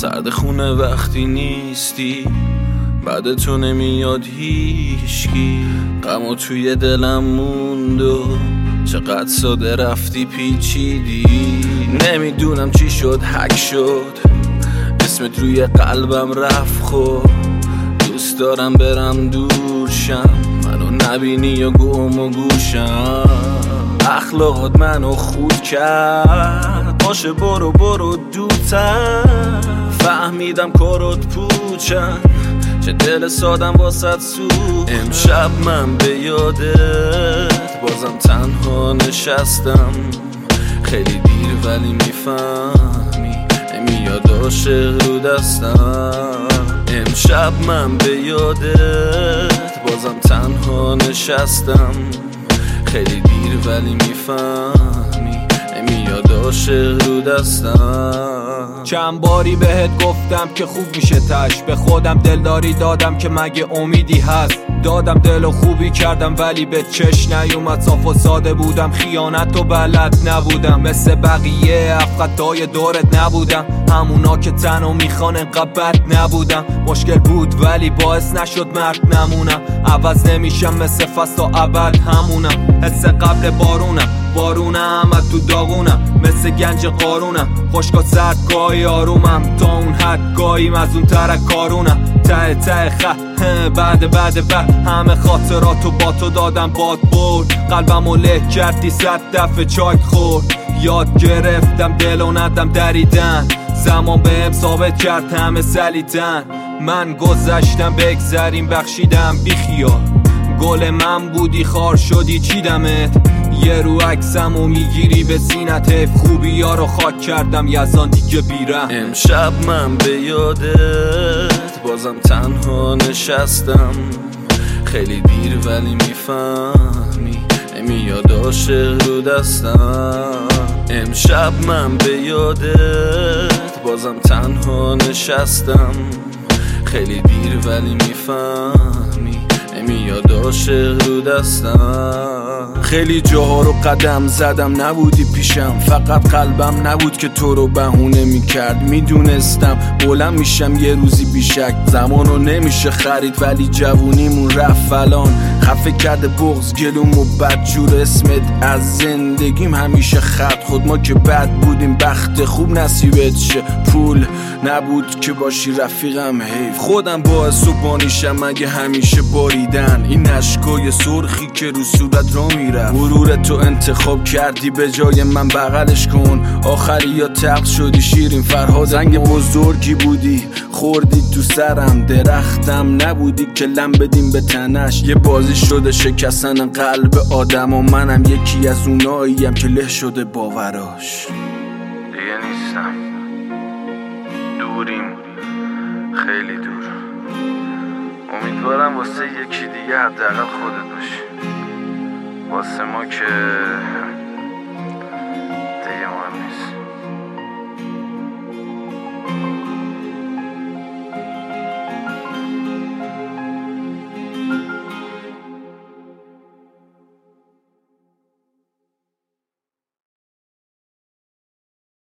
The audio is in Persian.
سرد خونه وقتی نیستی، بعد تو نمیاد هیچکی. غمو توی دلم موند و چقدر ساده رفتی پیچیدی. نمیدونم چی شد، حک شد، اسمت روی قلبم رفت. خود دوست دارم برم دورشم، منو نبینی و گم و گوشم. اخلاقات منو خود کرد، باشه برو برو دوتر. فهمیدم کارات پوچن، چه دل سادم واسد سوخت. امشب من به یادت بازم تنها نشستم. خیلی دیر ولی میفهمی نمیاد عاشق رو دستم. امشب من به یادت بازم تنها نشستم. خیلی دیر ولی میفهمی نمیاد عاشق رو دستم. چند باری بهت گفتم که خوب میشه تش، به خودم دلداری دادم که مگه امیدی هست. دادم دل و خوبی کردم ولی به چش نیومد. صاف و ساده بودم، خیانت و بلد نبودم. مثل بقیه افقدای دورت نبودم، همونا که تنو میخوان انقدر بد نبودم. مشکل بود ولی باعث نشد مرد نمونم. عوض نمیشم مثل فصل و ابد همونم. حس قبل بارونم از تو داغونم، مثل گنج قارونم. خشکا سرد گاهی آرومم، تا اون حد گاهیم از اون ترک کارونم. ته بعد همه خاطراتو با تو دادم باد برد. قلبمو له کردی 100 دفعه چاک خورد. یاد گرفتم دلو ندم دریدن، زمان بهم ثابت کرد همه سلیتن. من گذشتم بگذریم بخشیدم بیخیال. گل من بودی خار شدی چیدمت. یه رو عکسمو میگیری به سینت، خوبی ها رو خاک کردم یزان دیگه بیرم. امشب من به یادت بازم تنها نشستم. خیلی دیر ولی میفهمی نمیاد عاشق رو دستم. امشب من به یادت بازم تنها نشستم. خیلی دیر ولی میفهمی نمیاد عاشق رو دستم. خیلی جاها رو قدم زدم نبودی پیشم، فقط قلبم نبود که تو رو بهونه میکرد. میدونستم بلند میشم یه روزی بیشک، زمانو نمیشه خرید ولی جوونیمون رفت فلان. خفه کرده بغض گلوم و بدجور اسمت از زندگیم همیشه خط. خود ما که بد بودیم بخت خوب نصیبت شه، پول نبود که باشی رفیقم حیف. خودم باعث و بانیشم اگه همیشه باریدن این اشکای سرخی که رو صورت را میرفت. غرور تو انتخاب کردی به جای من بغلش کن. آخری یا تقص شدی شیرین فرهاد، زنگ بزرگی بودی خوردی تو سرم. درختم نبودی که لم بدیم به تنش، یه بازی شده شکستن قلب آدم و منم یکی از اوناییم که له شده باوراش. دیگه نیستم، دوریم، خیلی دور. امیدوارم واسه یکی دیگه حداقل خودت باشی. واسه ما که